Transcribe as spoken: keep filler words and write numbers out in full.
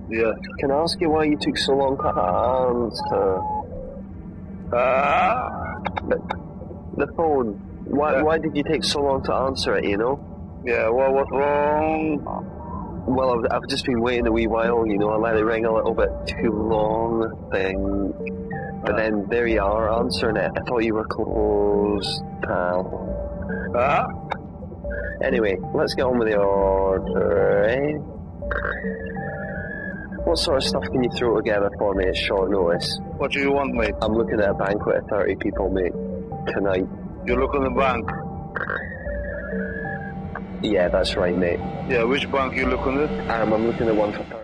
Yeah. Can I ask you why you took so long to answer? Ah. The, the phone. Why? Yeah. Why did you take so long to answer it? You know. Yeah. What was wrong? Well, I've, I've just been waiting a wee while. You know, I let it ring a little bit too long. Thing. But then there you are answering it. I thought you were close, pal. Ah. Anyway, let's get on with the order, eh? What sort of stuff can you throw together for me at short notice? What do you want, mate? I'm looking at a banquet of thirty people, mate, tonight. You look on the bank. Yeah, that's right, mate. Yeah, which bank you look on it? Um, I'm looking at one for thirty.